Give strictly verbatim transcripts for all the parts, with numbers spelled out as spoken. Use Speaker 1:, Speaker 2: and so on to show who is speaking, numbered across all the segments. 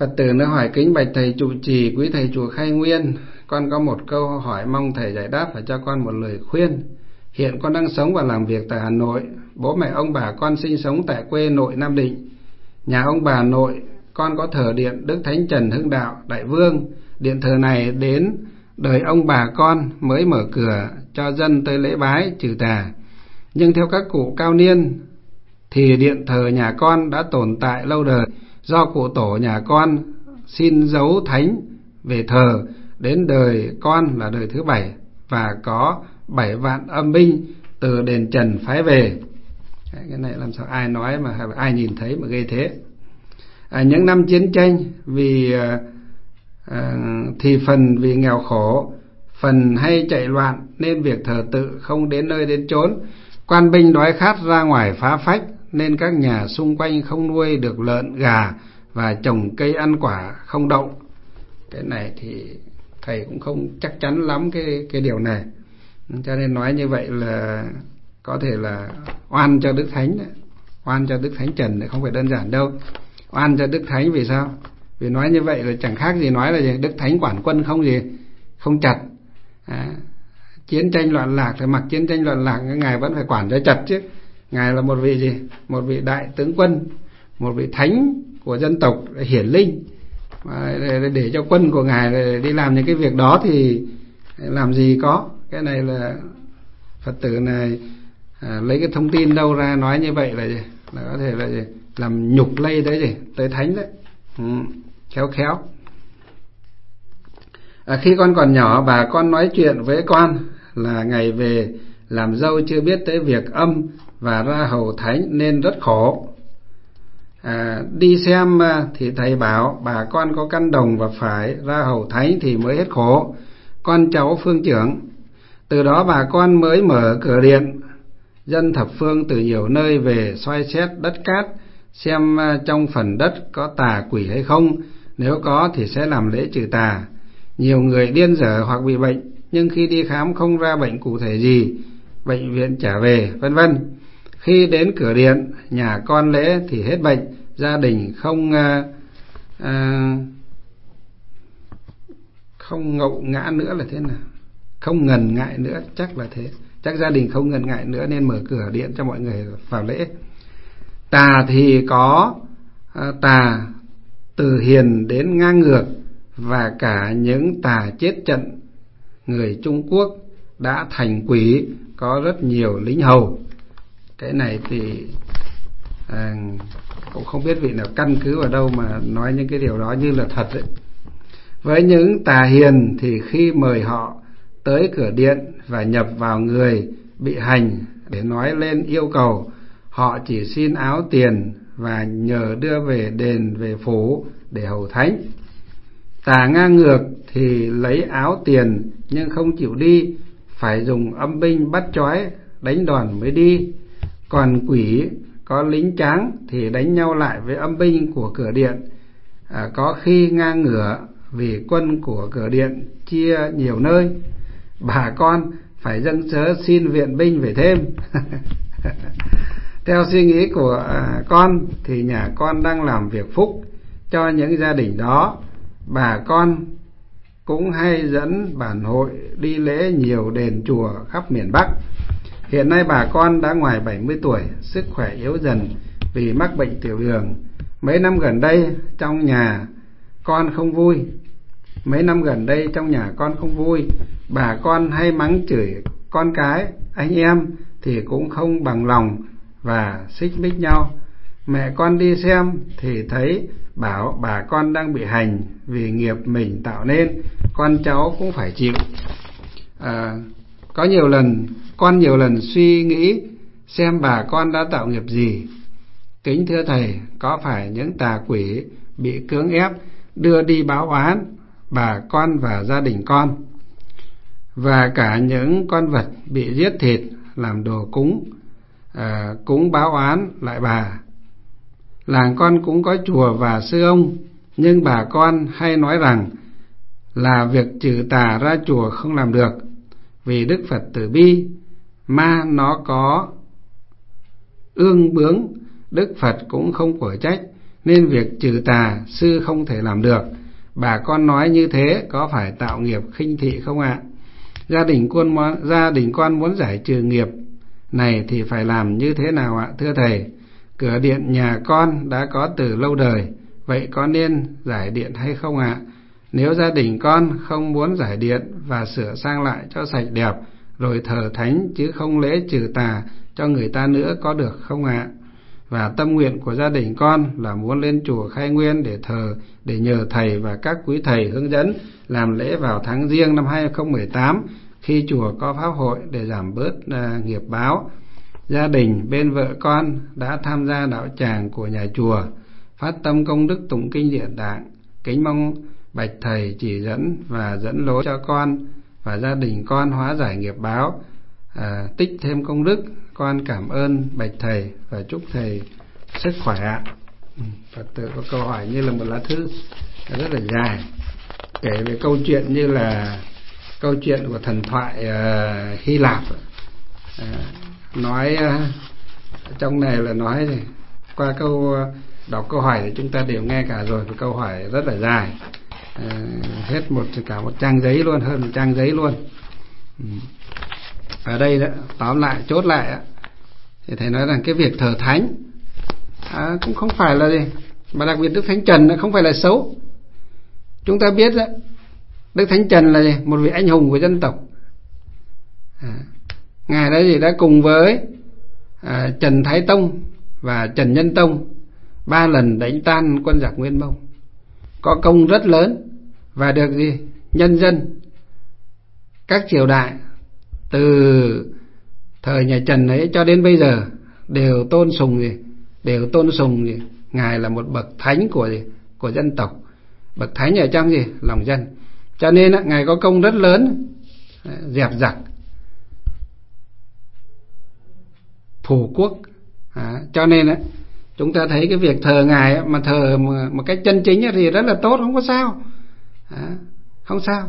Speaker 1: Phật tử nó hỏi: kính bạch thầy trụ trì, quý thầy chùa Khai Nguyên, con có một câu hỏi mong thầy giải đáp và cho con một lời khuyên. Hiện con đang sống và làm việc tại Hà Nội. Bố mẹ ông bà con sinh sống tại quê nội Nam Định. Nhà ông bà nội con có thờ điện Đức Thánh Trần Hưng Đạo Đại Vương. Điện thờ này đến đời ông bà con mới mở cửa cho dân tới lễ bái trừ tà. Nhưng theo các cụ cao niên thì điện thờ nhà con đã tồn tại lâu đời, do cụ tổ nhà con xin giấu thánh về thờ đến đời con là đời thứ bảy, và có bảy vạn âm binh từ đền Trần phái về. Cái này làm sao ai nói mà ai nhìn thấy mà ghê thế. À, những năm chiến tranh vì à, à, thì phần vì nghèo khổ, phần hay chạy loạn nên việc thờ tự không đến nơi đến chốn. Quan binh đói khát ra ngoài phá phách nên các nhà xung quanh không nuôi được lợn gà và trồng cây ăn quả không đậu. Cái này thì thầy cũng không chắc chắn lắm cái cái điều này, cho nên nói như vậy là có thể là oan cho Đức Thánh đấy. Oan cho Đức Thánh Trần đấy, không phải đơn giản đâu. Oan cho Đức Thánh vì sao? Vì nói như vậy là chẳng khác gì nói là gì? Đức Thánh quản quân không gì không chặt. À, chiến tranh loạn lạc thì mặc chiến tranh loạn lạc ngài vẫn phải quản cho chặt chứ. Ngài là một vị gì? Một vị đại tướng quân, một vị thánh của dân tộc hiển linh, mà để cho quân của ngài đi làm những cái việc đó thì làm gì có. Cái này là Phật tử này à, lấy cái thông tin đâu ra nói như vậy là gì? Là có thể là gì? Làm nhục lây tới gì? Tới thánh đấy. Ừ, khéo khéo. À, khi con còn nhỏ, bà con nói chuyện với con là ngày về làm dâu chưa biết tới việc âm và ra hầu thánh nên rất khổ. À, đi xem thì thầy bảo bà con có căn đồng và phải ra hầu thánh thì mới hết khổ. Con cháu phương trưởng. Từ đó bà con mới mở cửa điện. Dân thập phương từ nhiều nơi về soi xét đất cát, xem trong phần đất có tà quỷ hay không. Nếu có thì sẽ làm lễ trừ tà. Nhiều người điên dở hoặc bị bệnh, nhưng khi đi khám không ra bệnh cụ thể gì, bệnh viện trả về, vân vân. Khi đến cửa điện nhà con lễ thì hết bệnh, gia đình không uh, uh, không ngộ ngã nữa là thế nào? Không ngần ngại nữa, chắc là thế. Chắc gia đình không ngần ngại nữa nên mở cửa điện cho mọi người vào lễ. Tà thì có uh, tà từ hiền đến ngang ngược, và cả những tà chết trận. Người Trung Quốc đã thành quỷ có rất nhiều lính hầu. Cái này thì à, cũng không biết vị nào căn cứ vào đâu mà nói những cái điều đó như là thật ấy. Với những tà hiền thì khi mời họ tới cửa điện và nhập vào người bị hành để nói lên yêu cầu, họ chỉ xin áo tiền và nhờ đưa về đền về phủ để hầu thánh. Tà ngang ngược thì lấy áo tiền nhưng không chịu đi, phải dùng âm binh bắt trói đánh đòn mới đi. Còn quỷ có lính tráng thì đánh nhau lại với âm binh của cửa điện, à, có khi ngang ngửa vì quân của cửa điện chia nhiều nơi. Bà con phải dâng sớ xin viện binh về thêm. Theo suy nghĩ của à, con thì nhà con đang làm việc phúc cho những gia đình đó. Bà con cũng hay dẫn bản hội đi lễ nhiều đền chùa khắp miền Bắc. Hiện nay bà con đã ngoài bảy mươi tuổi, sức khỏe yếu dần vì mắc bệnh tiểu đường. Mấy năm gần đây trong nhà con không vui. Mấy năm gần đây trong nhà con không vui. Bà con hay mắng chửi con cái, anh em thì cũng không bằng lòng và xích mích nhau. Mẹ con đi xem thì thấy bảo bà con đang bị hành vì nghiệp mình tạo nên, con cháu cũng phải chịu. À, có nhiều lần con nhiều lần suy nghĩ xem bà con đã tạo nghiệp gì. Kính thưa thầy, có phải những tà quỷ bị cưỡng ép đưa đi báo oán bà con và gia đình con, và cả những con vật bị giết thịt làm đồ cúng, à, cúng báo oán lại bà? Làng con cũng có chùa và sư ông, nhưng bà con hay nói rằng là việc trừ tà ra chùa không làm được, vì Đức Phật từ bi, ma nó có ương bướng, Đức Phật cũng không quở trách. nên việc trừ tà sư không thể làm được. Bà con nói như thế có phải tạo nghiệp khinh thị không ạ? Gia đình con muốn, gia đình con muốn giải trừ nghiệp này thì phải làm như thế nào ạ, thưa thầy? Cửa điện nhà con đã có từ lâu đời, vậy có nên giải điện hay không ạ? Nếu gia đình con không muốn giải điện và sửa sang lại cho sạch đẹp rồi thờ thánh chứ không lễ trừ tà cho người ta nữa có được không ạ? Và tâm nguyện của gia đình con là muốn lên chùa Khai Nguyên để thờ, để nhờ thầy và các quý thầy hướng dẫn làm lễ vào tháng Giêng năm hai không một tám khi chùa có pháp hội để giảm bớt uh, nghiệp báo. Gia đình bên vợ con đã tham gia đạo tràng của nhà chùa, phát tâm công đức tụng kinh Địa Tạng, kính mong bạch thầy chỉ dẫn và dẫn lối cho con và gia đình con hóa giải nghiệp báo, à, tích thêm công đức. Con cảm ơn bạch thầy và chúc thầy sức khỏe ạ. Phật tử có câu hỏi như là một lá thư rất là dài, kể về câu chuyện như là câu chuyện của thần thoại uh, Hy Lạp. Uh, nói uh, trong này là nói thì qua câu uh, đọc câu hỏi thì chúng ta đều nghe cả rồi. Cái câu hỏi rất là dài, uh, hết một cả một trang giấy luôn, hơn một trang giấy luôn. Ừ. Ở đây đó, tóm lại chốt lại đó, thì thầy nói rằng cái việc thờ thánh à, cũng không phải là gì, mà đặc biệt Đức Thánh Trần nó không phải là xấu. Chúng ta biết đó, Đức Thánh Trần là gì? Một vị anh hùng của dân tộc. À, ngài đó gì đã cùng với à, Trần Thái Tông và Trần Nhân Tông ba lần đánh tan quân giặc Nguyên Mông, có công rất lớn và được gì nhân dân các triều đại từ thời nhà Trần ấy cho đến bây giờ đều tôn sùng gì, đều tôn sùng gì, ngài là một bậc thánh của gì, của dân tộc, bậc thánh ở trong gì lòng dân. Cho nên ngài có công rất lớn dẹp giặc, phủ quốc. À, cho nên chúng ta thấy cái việc thờ ngài mà thờ một cách chân chính thì rất là tốt, không có sao, à, không sao.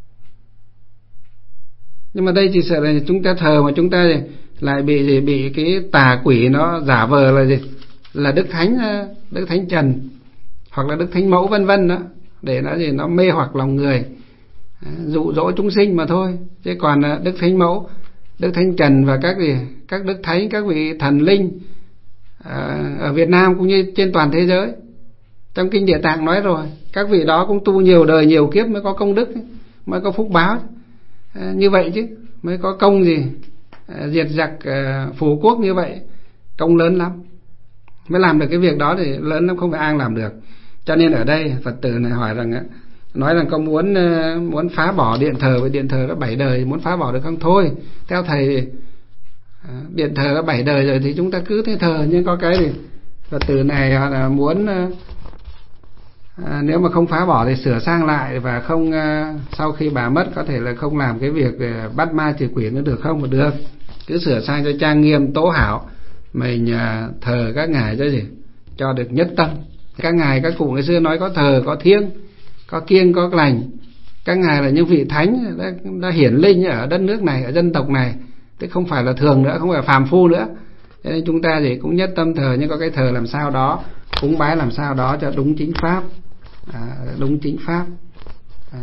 Speaker 1: Nhưng mà đây chỉ sợ là chúng ta thờ mà chúng ta lại bị gì, bị cái tà quỷ nó giả vờ là gì, là Đức Thánh, Đức Thánh Trần hoặc là Đức Thánh Mẫu vân vân đó, để nó gì nó mê hoặc lòng người, dụ dỗ chúng sinh mà thôi. Chứ còn Đức Thánh Mẫu, Đức Thánh Trần và các gì, các đức thánh, các vị thần linh à, ở Việt Nam cũng như trên toàn thế giới, trong kinh Địa Tạng nói rồi, các vị đó cũng tu nhiều đời nhiều kiếp mới có công đức, mới có phúc báo à, như vậy chứ, mới có công gì à, diệt giặc à, phù quốc như vậy, công lớn lắm, mới làm được cái việc đó thì lớn lắm, không phải ai làm được. Cho nên ở đây Phật tử này hỏi rằng á, nói rằng có muốn muốn phá bỏ điện thờ, với điện thờ đã bảy đời, muốn phá bỏ được không? Thôi, theo thầy thì điện thờ đã bảy đời rồi thì chúng ta cứ thế thờ. Nhưng có cái thì Phật tử này là muốn à, nếu mà không phá bỏ thì sửa sang lại, và không à, sau khi bà mất có thể là không làm cái việc bắt ma trừ quỷ nữa được không? Mà được, cứ sửa sang cho trang nghiêm tố hảo, mình à, thờ các ngài cho gì, cho được nhất tâm. Các ngài, các cụ ngày xưa nói có thờ, có thiêng, có kiêng, có lành. Các ngài là những vị thánh đã, đã hiển linh ở đất nước này, ở dân tộc này, tức không phải là thường nữa, không phải là phàm phu nữa. Cho nên chúng ta thì cũng nhất tâm thờ, nhưng có cái thờ làm sao đó, cúng bái làm sao đó cho đúng chính pháp, à, đúng chính pháp. À,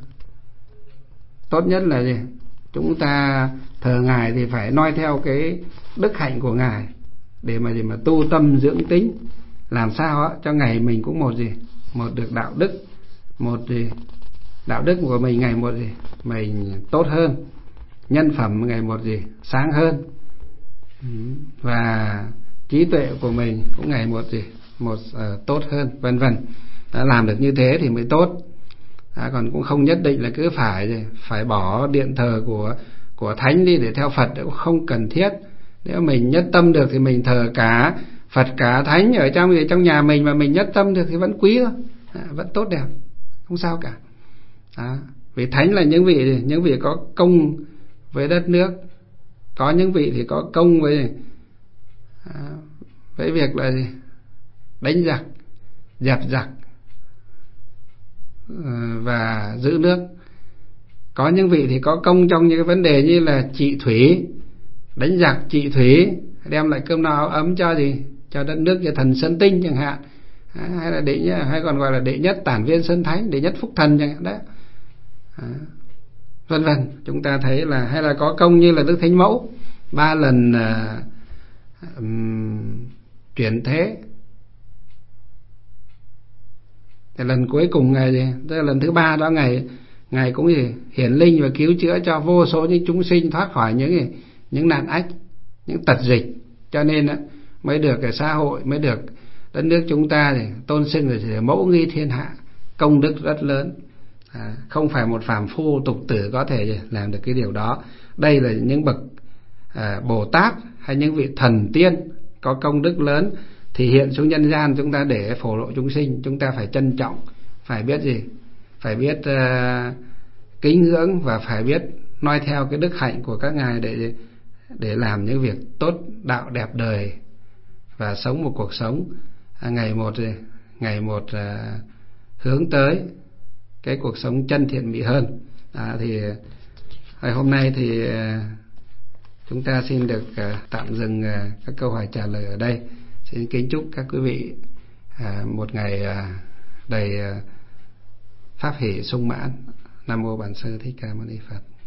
Speaker 1: tốt nhất là gì, chúng ta thờ ngài thì phải noi theo cái đức hạnh của ngài, để mà gì mà tu tâm dưỡng tính, làm sao á, cho ngày mình cũng một gì, một được đạo đức, một gì đạo đức của mình ngày một gì mình tốt hơn, nhân phẩm ngày một gì sáng hơn, và trí tuệ của mình cũng ngày một gì một uh, tốt hơn, vân vân. Đã làm được như thế thì mới tốt. Đã, còn cũng không nhất định là cứ phải gì, phải bỏ điện thờ của của thánh đi để theo Phật, cũng không cần thiết. Nếu mình nhất tâm được thì mình thờ cả Phật cả thánh ở trong trong nhà mình, mà mình nhất tâm được thì vẫn quý thôi, à, vẫn tốt đẹp, không sao cả. À, vì thánh là những vị những vị có công với đất nước, có những vị thì có công với à, với việc là gì? Đánh giặc, dẹp giặc và giữ nước. Có những vị thì có công trong những cái vấn đề như là trị thủy, đánh giặc trị thủy, đem lại cơm no áo ấm cho gì, cho đất nước, cho thần Sơn Tinh chẳng hạn. hay là đệ nhất, hay còn gọi là đệ nhất tản viên sơn thánh, đệ nhất phúc thần chẳng hạn đấy, vân vân. Chúng ta thấy là hay là có công như là Đức Thánh Mẫu ba lần uh, um, chuyển thế. Thì lần cuối cùng ngày gì, tức là lần thứ ba đó, ngày ngài cũng gì hiển linh và cứu chữa cho vô số những chúng sinh thoát khỏi những những nạn ách, những tật dịch. Cho nên đó, mới được cái xã hội, mới được đất nước chúng ta thì tôn xưng là mẫu nghi thiên hạ, công đức rất lớn. À, không phải một phàm phu tục tử có thể làm được cái điều đó. Đây là những bậc à, Bồ Tát hay những vị thần tiên có công đức lớn thì hiện xuống nhân gian chúng ta để phổ lộ chúng sinh. Chúng ta phải trân trọng, phải biết gì, phải biết uh, kính ngưỡng và phải biết noi theo cái đức hạnh của các ngài để để làm những việc tốt, đạo đẹp đời và sống một cuộc sống uh, ngày một ngày một uh, hướng tới cái cuộc sống chân thiện mỹ hơn. À, thì ngày hôm nay thì uh, chúng ta xin được uh, tạm dừng uh, các câu hỏi trả lời ở đây. Xin kính chúc các quý vị à, một ngày à, đầy à, pháp hỷ sung mãn. Nam mô Bản Sư Thích Ca Mâu Ni Phật.